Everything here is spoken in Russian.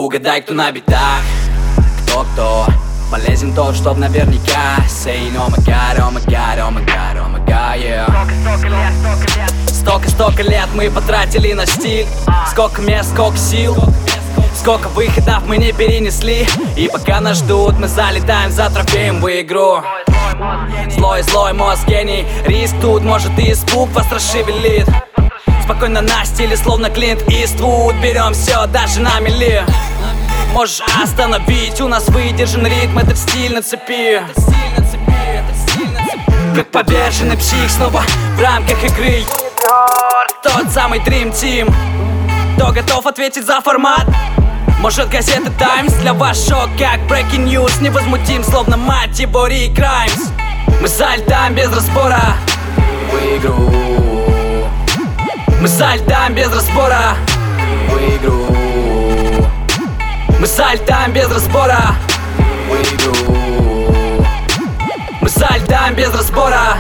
Угадай, кто на битах, кто полезен тот, чтоб наверняка. Say oh my god, oh my god, oh my god, oh my god, yeah. Столько лет мы потратили на стиль. Сколько мест, сколько сил, сколько выходов мы не перенесли. И пока нас ждут, мы залетаем за трофеем в игру. Злой мозг гений. Риск тут, может и испуг вас расшевелит. Спокойно на стиле, словно Клинт Иствуд. Берем все, даже на мели. Можешь остановить, у нас выдержан ритм. Этот стиль на цепи. Как поверженный псих, снова в рамках игры. Тот самый Dream Team. Кто готов ответить за формат? Может, газета Times для вас шок, как Breaking News. Невозмутим, словно мать его Rick Grimes. Мы залетаем без разбора в игру. Мы залетаем без разбора в игру. Мы залетаем без разбора в игру. Мы залетаем без разбора